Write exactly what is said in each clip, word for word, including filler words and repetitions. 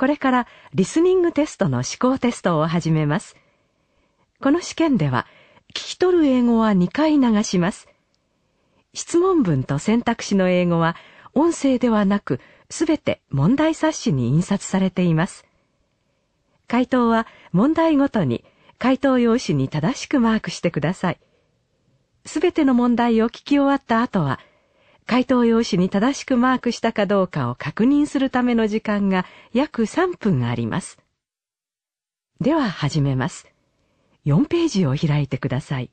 これからリスニングテストの思考テストを始めます。この試験では、聞き取る英語はにかい流します。質問文と選択肢の英語は、音声ではなく、すべて問題冊子に印刷されています。回答は問題ごとに回答用紙に正しくマークしてください。すべての問題を聞き終わった後は、回答用紙に正しくマークしたかどうかを確認するための時間が約さんぷんあります。では始めます。よんページを開いてください。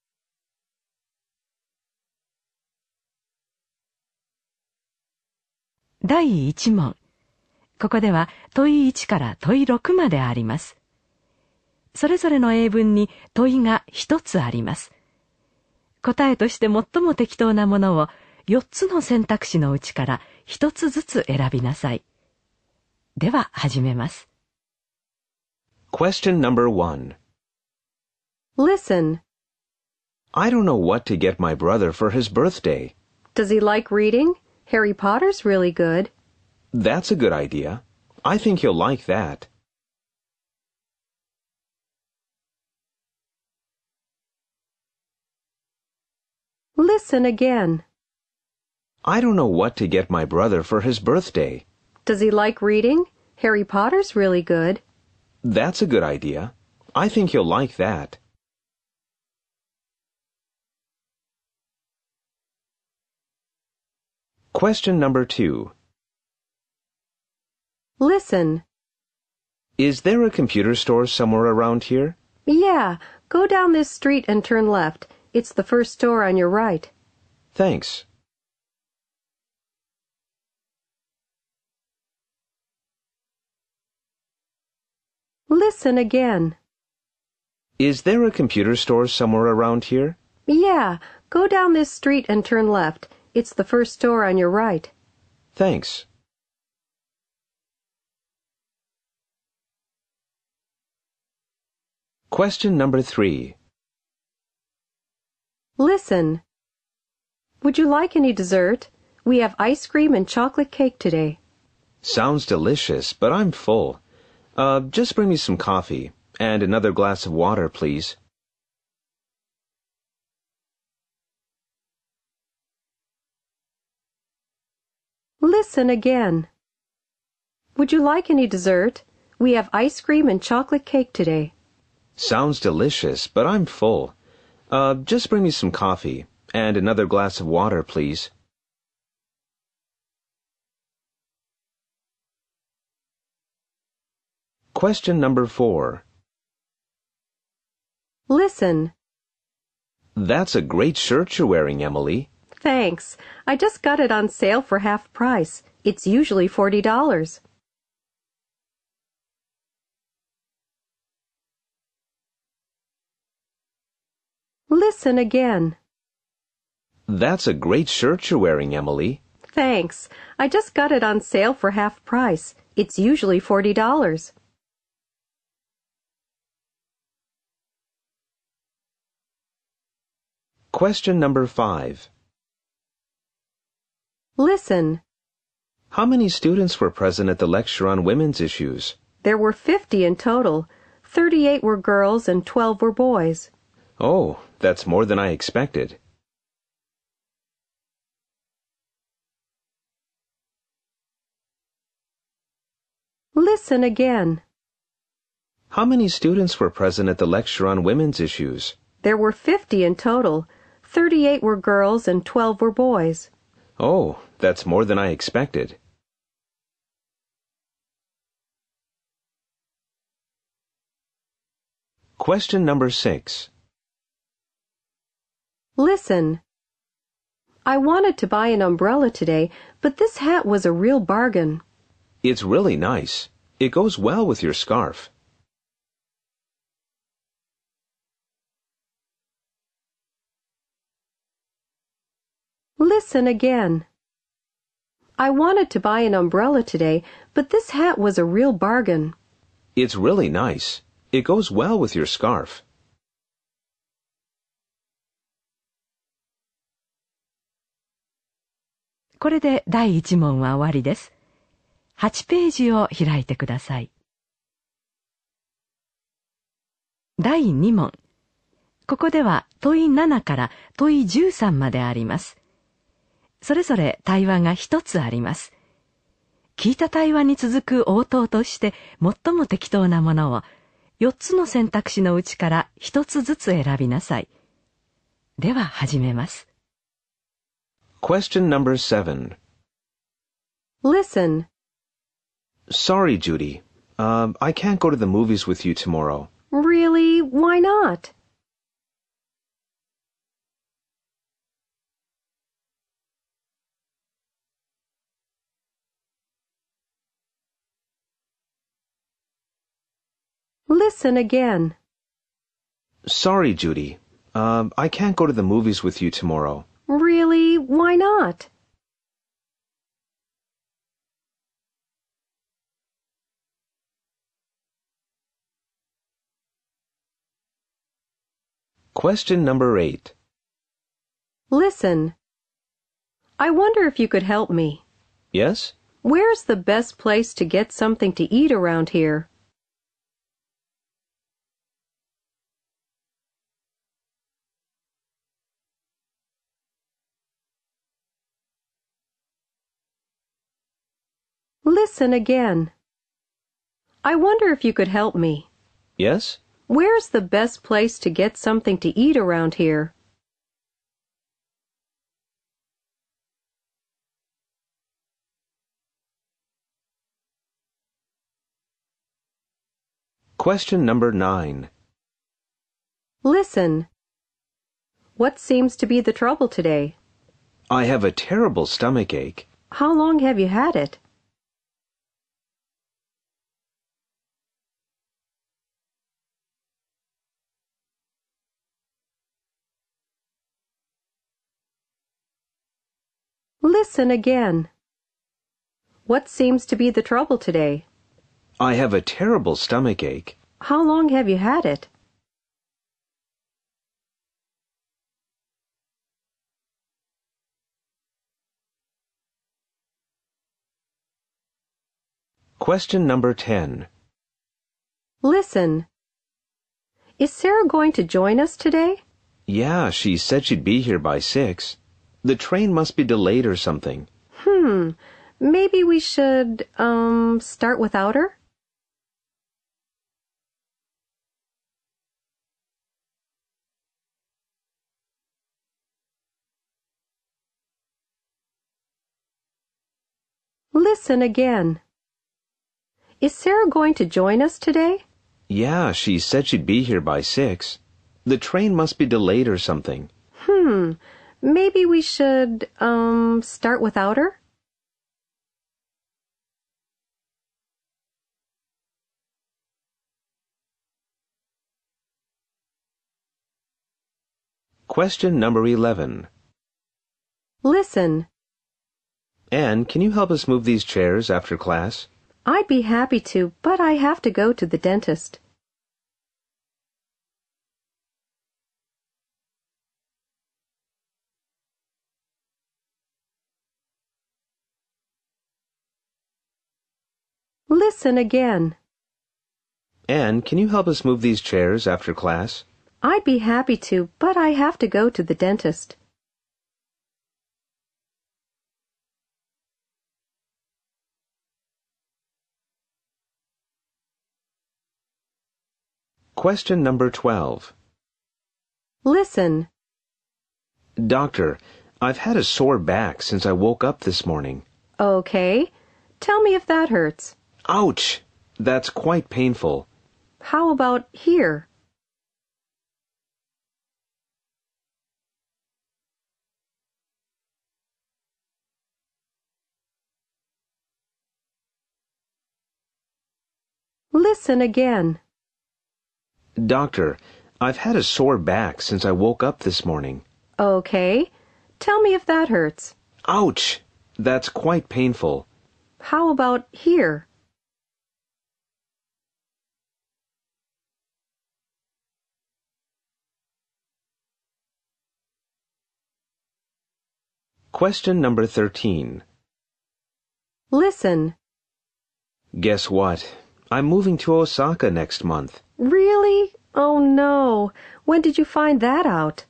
だいいち問。ここでは問いいちから問いろくまであります。それぞれの英文に問いがひとつあります。答えとして最も適当なものをよっつの選択肢のうちからひとつずつ選びなさい。では始めます。 Question number one. Listen. I don't know what to get my brother for his birthday. Does he like reading? Harry Potter's really good. That's a good idea. I think he'll like that. Listen again. I don't know what to get my brother for his birthday. Does he like reading? Harry Potter's really good. That's a good idea. I think he'll like that. Question number two. Listen. Is there a computer store somewhere around here? Yeah, go down this street and turn left. It's the first store on your right. Thanks. Listen again. Is there a computer store somewhere around here? Yeah, go down this street and turn left. It's the first store on your right. Thanks. Question number three. Listen. Would you like any dessert? We have ice cream and chocolate cake today. Sounds delicious, but I'm full. Uh, just bring me some coffee and another glass of water, please. Listen again. Would you like any dessert? We have ice cream and chocolate cake today. Sounds delicious, but I'm full. Uh, just bring me some coffee and another glass of water, please. Question number four. Listen. That's a great shirt you're wearing, Emily. Thanks. I just got it on sale for half price. It's usually forty dollars. Listen again. That's a great shirt you're wearing, Emily. Thanks. I just got it on sale for half price. It's usually forty dollars. Question number five. Listen. How many students were present at the lecture on women's issues? There were fifty in total. Thirty-eight were girls and twelve were boys. Oh, that's more than I expected. Listen again. How many students were present at the lecture on women's issues? There were fifty in total. Thirty-eight were girls and twelve were boys. Oh, that's more than I expected. Question number six. Listen. I wanted to buy an umbrella today, but this hat was a real bargain. It's really nice. It goes well with your scarf. Listen again. I wanted to buy an umbrella today, but this hat was a real bargain. It's really nice. It goes well with your scarf. これでだいいち問は終わりです。 はちページを開いてください。だいに問。ここでは問いななから問いじゅうさんまであります。それぞれ対話がひとつあります。聞いた対話に続く応答として最も適当なものをよっつの選択肢のうちからひとつずつ選びなさい。では始めます。 Question number seven. Listen. Sorry, Judy. Uh, I can't go to the movies with you tomorrow. Really? Why not? Listen again. Sorry, Judy. Uh, I can't go to the movies with you tomorrow. Really? Why not? Question number eight. Listen. I wonder if you could help me. Yes? Where's the best place to get something to eat around here? Listen again. I wonder if you could help me. Yes? Where's the best place to get something to eat around here? Question number nine. Listen. What seems to be the trouble today? I have a terrible stomach ache. How long have you had it? Listen again. What seems to be the trouble today? I have a terrible stomach ache. How long have you had it? Question number ten. Listen. Is Sarah going to join us today? Yeah, she said she'd be here by six. The train must be delayed or something. Hmm. Maybe we should, um, start without her? Listen again. Is Sarah going to join us today? Yeah, she said she'd be here by six. The train must be delayed or something. Hmm. Maybe we should, um, start without her? Question number eleven. Listen. Anne, can you help us move these chairs after class? I'd be happy to, but I have to go to the dentist. Listen again. Anne, can you help us move these chairs after class? I'd be happy to, but I have to go to the dentist. Question number twelve. Listen. Doctor, I've had a sore back since I woke up this morning. Okay. Tell me if that hurts. Ouch! That's quite painful. How about here? Listen again. Doctor, I've had a sore back since I woke up this morning. Okay. Tell me if that hurts. Ouch! That's quite painful. How about here? Question number thirteen. Listen. Guess what? I'm moving to Osaka next month. Really? Oh no. When did you find that out?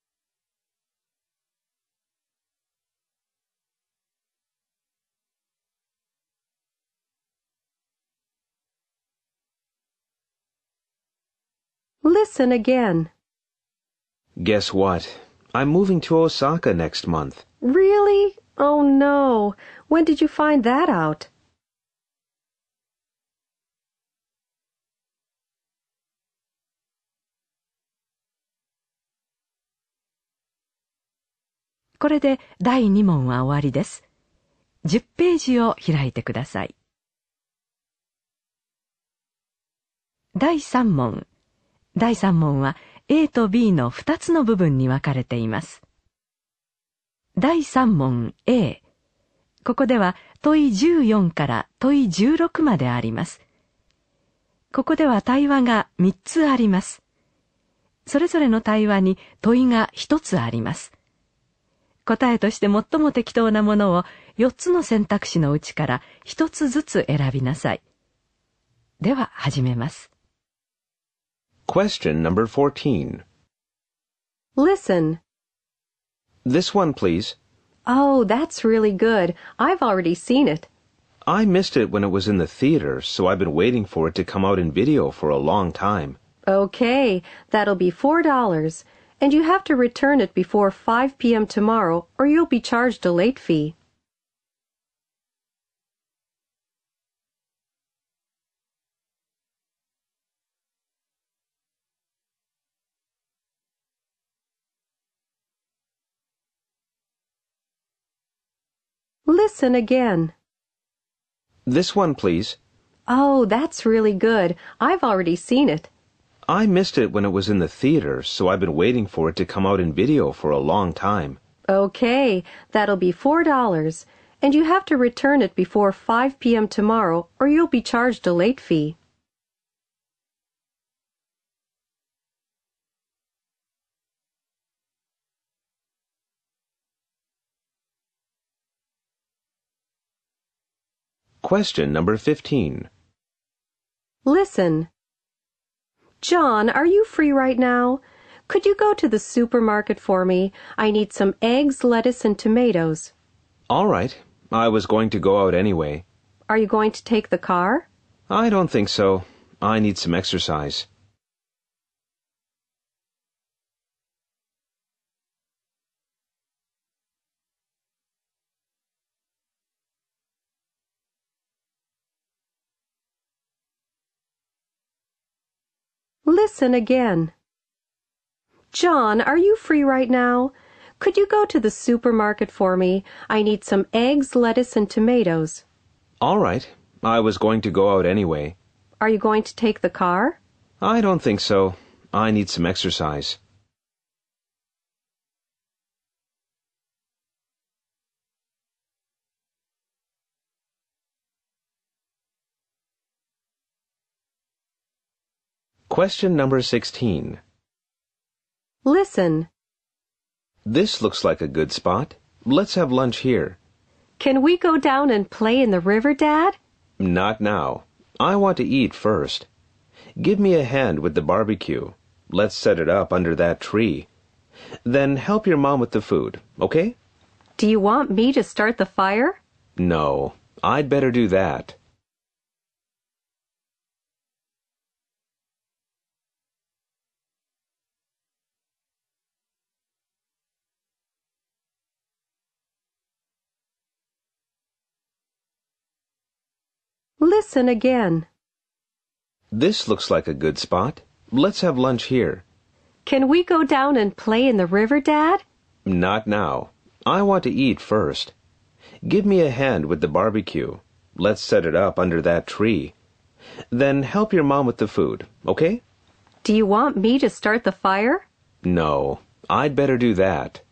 Listen again. Guess what? I'm moving to Osaka next month. Really? Oh no. When did you find that out? これでだいに問は終わりです。じゅっページを開いてください。だいさん問。だいさん問は A と B のふたつの部分に分かれています。だいさん問 A。ここでは問いじゅうよんから問いじゅうろくまであります。ここでは対話がみっつあります。それぞれの対話に問いがひとつあります。答えとして最も適当なものをよっつの選択肢のうちからひとつずつ選びなさい。では始めます。 Question number fourteen. Listen. This one, please. Oh, that's really good. I've already seen it. I missed it when it was in the theater, so I've been waiting for it to come out in video for a long time. Okay, that'll be four dollars. And you have to return it before five p.m. tomorrow, or you'll be charged a late fee. Listen again. This one, please. Oh, that's really good. I've already seen it. I missed it when it was in the theater, so I've been waiting for it to come out in video for a long time. Okay, that'll be four dollars. And you have to return it before five p.m. tomorrow, or you'll be charged a late fee. Question number fifteen. Listen. John, are you free right now? Could you go to the supermarket for me? I need some eggs, lettuce, and tomatoes. All right. I was going to go out anyway. Are you going to take the car? I don't think so. I need some exercise. Listen again. John, are you free right now? Could you go to the supermarket for me? I need some eggs, lettuce, and tomatoes. All right. I was going to go out anyway. Are you going to take the car? I don't think so. I need some exercise. Question number sixteen. Listen. This looks like a good spot. Let's have lunch here. Can we go down and play in the river, Dad? Not now. I want to eat first. Give me a hand with the barbecue. Let's set it up under that tree. Then help your mom with the food, okay? Do you want me to start the fire? No, I'd better do that. Listen again. This looks like a good spot. Let's have lunch here. Can we go down and play in the river, Dad? Not now. I want to eat first. Give me a hand with the barbecue. Let's set it up under that tree. Then help your mom with the food, okay? Do you want me to start the fire? No, I'd better do that.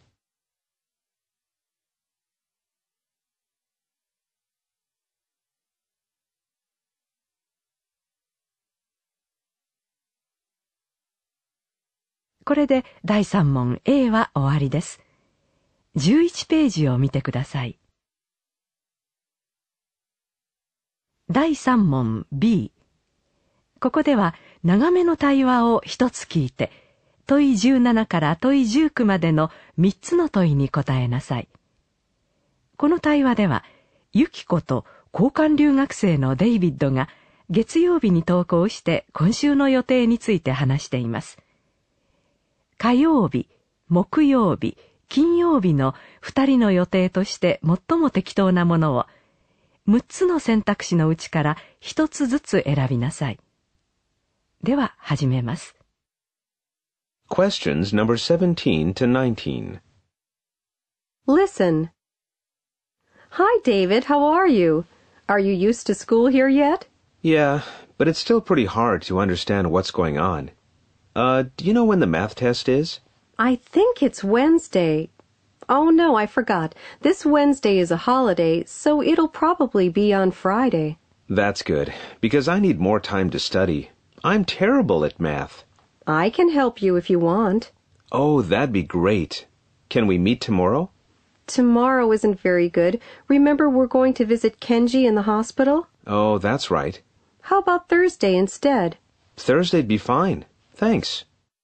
「これでだいさん問 A は終わりです。じゅういちページを見てください。 だいさん問 B。ここでは長めの対話を一つ聞いて、問いじゅうななから問いじゅうきゅうまでのみっつの問いに答えなさい。この対話では、ユキコと交換留学生のデイビッドが月曜日に登校して今週の予定について話しています。火曜日、木曜日、金曜日のふたりの予定として最も適当なものをむっつの選択肢のうちからひとつずつ選びなさい。では始めます。 Questions number seventeen to nineteen. Listen. Hi, David. How are you? Are you used to school here yet? Yeah, but it's still pretty hard to understand what's going on. Uh, do you know when the math test is? I think it's Wednesday. Oh, no, I forgot. This Wednesday is a holiday, so it'll probably be on Friday. That's good, because I need more time to study. I'm terrible at math. I can help you if you want. Oh, that'd be great. Can we meet tomorrow? Tomorrow isn't very good. Remember, we're going to visit Kenji in the hospital? Oh, that's right. How about Thursday instead? Thursday'd be fine. Thanks.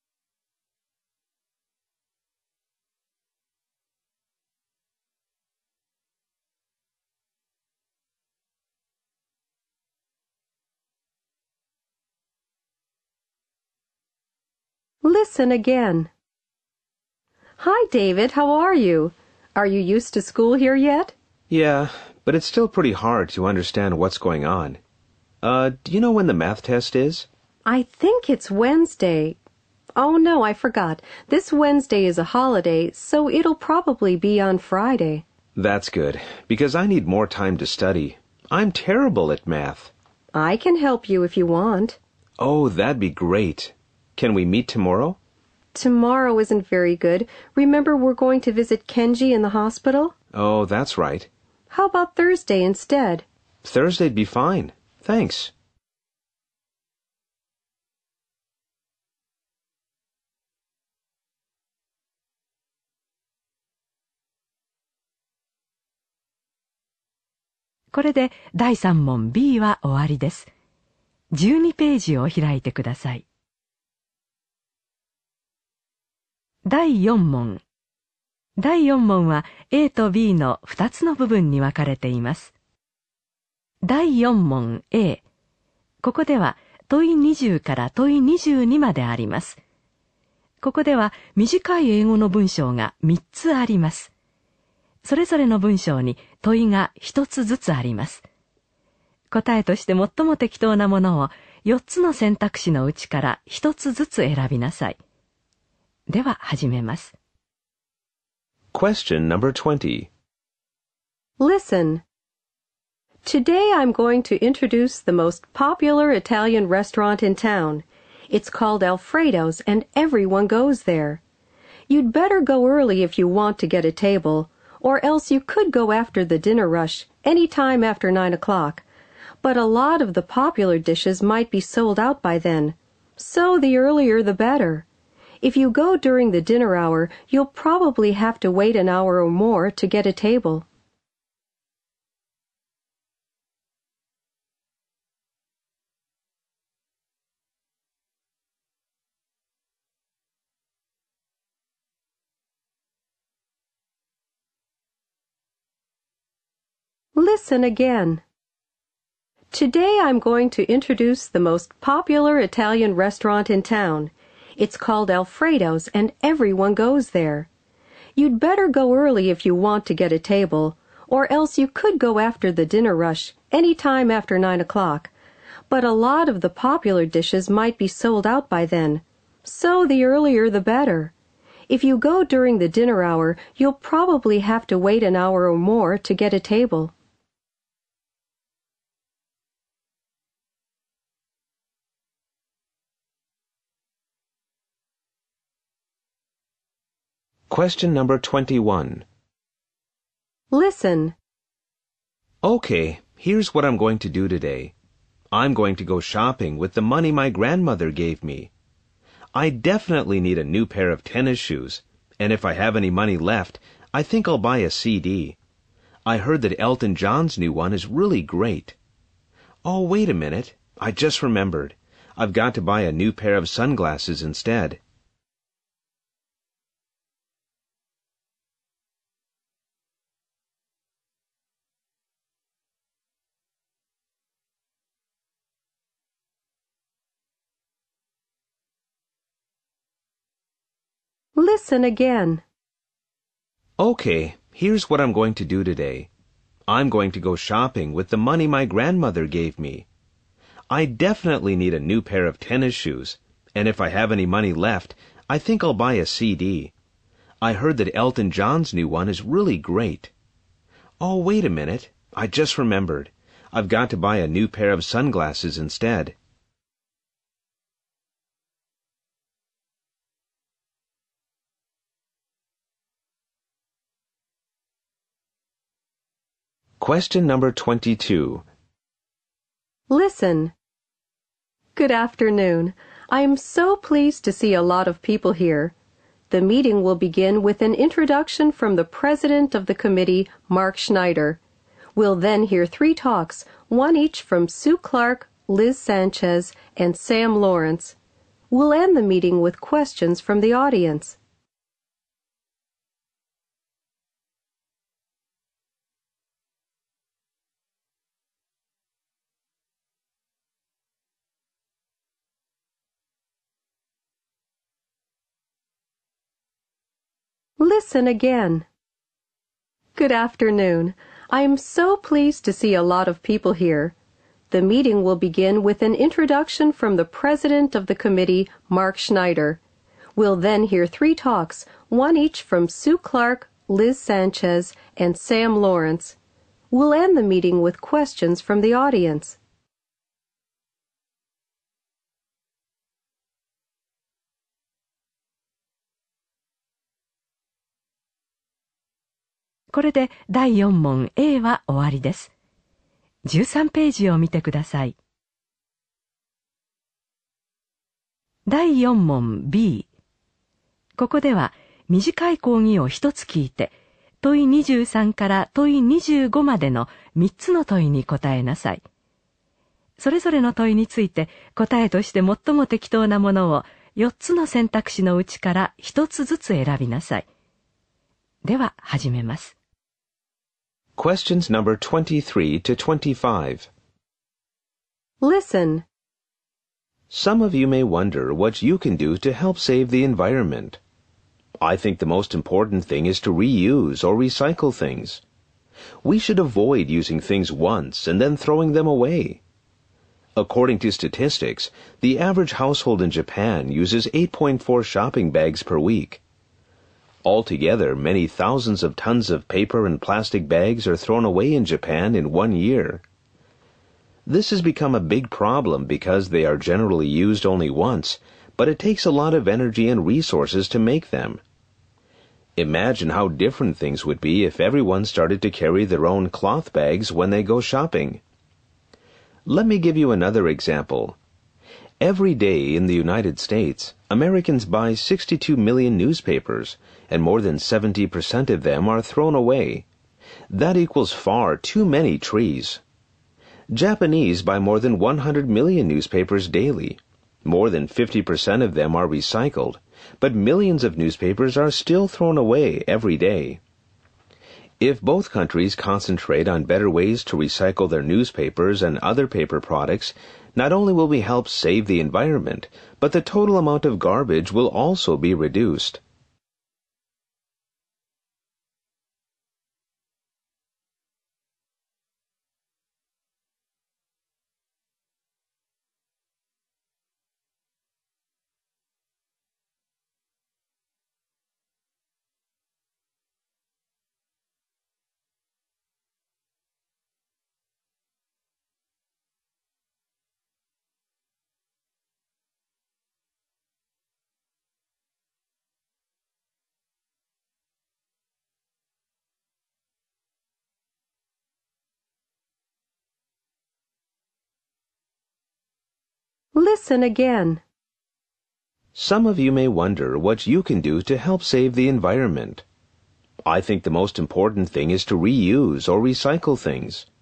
Listen again. Hi, David. How are you? Are you used to school here yet? Yeah, but it's still pretty hard to understand what's going on. Uh, do you know when the math test is? I think it's Wednesday. Oh, no, I forgot. This Wednesday is a holiday, so it'll probably be on Friday. That's good, because I need more time to study. I'm terrible at math. I can help you if you want. Oh, that'd be great. Can we meet tomorrow? Tomorrow isn't very good. Remember, we're going to visit Kenji in the hospital? Oh, that's right. How about Thursday instead? Thursday'd be fine. Thanks. これでだいさん問 B は終わりです。じゅうにページを開いてください。だいよん問。だいよん問は A と B のふたつの部分に分かれています。だいよん問 A。ここでは問いにじゅうから問いにじゅうにまであります。ここでは短い英語の文章がみっつあります。それぞれの文章に問いがひとつずつあります。答えとして最も適当なものをよっつの選択肢のうちからひとつずつ選びなさい。では始めます。 Question number twenty. Listen. Today I'm going to introduce the most popular Italian restaurant in town. It's called Alfredo's and everyone goes there. You'd better go early if you want to get a table, or else you could go after the dinner rush, any time after nine o'clock. But a lot of the popular dishes might be sold out by then, so the earlier the better. If you go during the dinner hour, you'll probably have to wait an hour or more to get a table. Listen again. Today I'm going to introduce the most popular Italian restaurant in town. It's called Alfredo's and everyone goes there. You'd better go early if you want to get a table, or else you could go after the dinner rush, any time after nine o'clock. But a lot of the popular dishes might be sold out by then, so the earlier the better. If you go during the dinner hour, you'll probably have to wait an hour or more to get a table. Question number twenty-one. Listen. Okay, here's what I'm going to do today. I'm going to go shopping with the money my grandmother gave me. I definitely need a new pair of tennis shoes, and if I have any money left, I think I'll buy a C D. I heard that Elton John's new one is really great. Oh, wait a minute. I just remembered. I've got to buy a new pair of sunglasses instead. Listen again. Okay, here's what I'm going to do today. I'm going to go shopping with the money my grandmother gave me. I definitely need a new pair of tennis shoes, and if I have any money left, I think I'll buy a C D. I heard that Elton John's new one is really great. Oh, wait a minute. I just remembered. I've got to buy a new pair of sunglasses instead. Question number twenty-two. Listen. Good afternoon. I am so pleased to see a lot of people here. The meeting will begin with an introduction from the president of the committee, Mark Schneider. We'll then hear three talks, one each from Sue Clark, Liz Sanchez, and Sam Lawrence. We'll end the meeting with questions from the audience. Listen again. Good afternoon. I am so pleased to see a lot of people here. The meeting will begin with an introduction from the president of the committee, Mark Schneider. We'll then hear three talks, one each from Sue Clark, Liz Sanchez, and Sam Lawrence. We'll end the meeting with questions from the audience. これでだいよん問 A は終わりです。じゅうさんページを見てください。だいよん問 B。ここでは短い講義を一つ聞いて、問いにじゅうさんから問いにじゅうごまでのみっつの問いに答えなさい。それぞれの問いについて答えとして最も適当なものをよっつの選択肢のうちからひとつずつ選びなさい。では始めます。 Questions number twenty-three to twenty-five. Listen. Some of you may wonder what you can do to help save the environment. I think the most important thing is to reuse or recycle things. We should avoid using things once and then throwing them away. According to statistics, the average household in Japan uses eight point four shopping bags per week. Altogether, many thousands of tons of paper and plastic bags are thrown away in Japan in one year. This has become a big problem because they are generally used only once, but it takes a lot of energy and resources to make them. Imagine how different things would be if everyone started to carry their own cloth bags when they go shopping. Let me give you another example. Every day in the United States, Americans buy sixty-two million newspapers, and more than seventy percent of them are thrown away. That equals far too many trees. Japanese buy more than one hundred million newspapers daily. More than fifty percent of them are recycled, but millions of newspapers are still thrown away every day. If both countries concentrate on better ways to recycle their newspapers and other paper products, not only will we help save the environment, but the total amount of garbage will also be reduced. Listen again. Some of you may wonder what you can do to help save the environment. I think the most important thing is to reuse or recycle things.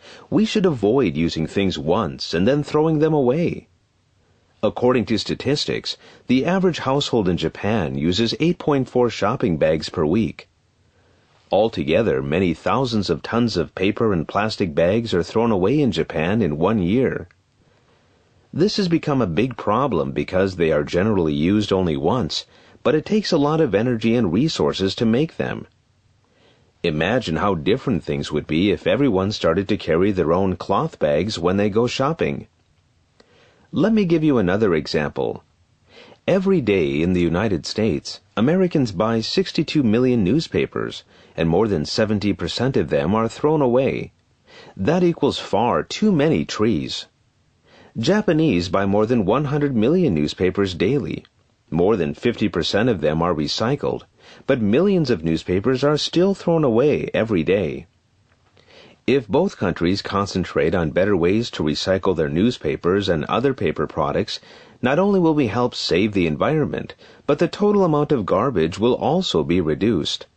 We should avoid using things once and then throwing them away. According to statistics, the average household in Japan uses eight point four shopping bags per week. Altogether, many thousands of tons of paper and plastic bags are thrown away in Japan in one year. This has become a big problem because they are generally used only once, but it takes a lot of energy and resources to make them. Imagine how different things would be if everyone started to carry their own cloth bags when they go shopping. Let me give you another example. Every day in the United States, Americans buy sixty-two million newspapers, and more than seventy percent of them are thrown away. That equals far too many trees. Japanese buy more than one hundred million newspapers daily. More than fifty percent of them are recycled, but millions of newspapers are still thrown away every day. If both countries concentrate on better ways to recycle their newspapers and other paper products, not only will we help save the environment, but the total amount of garbage will also be reduced.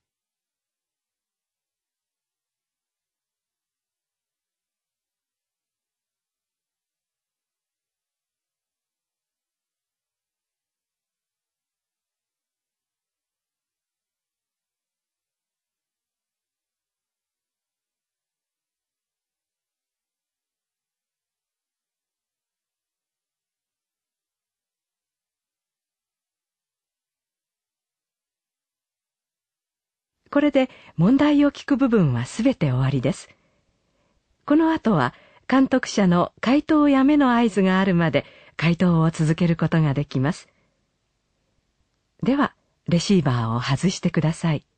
これで問題を聞く部分はすべて終わりです。この後は監督者の回答をやめの合図があるまで回答を続けることができます。では、レシーバーを外してください。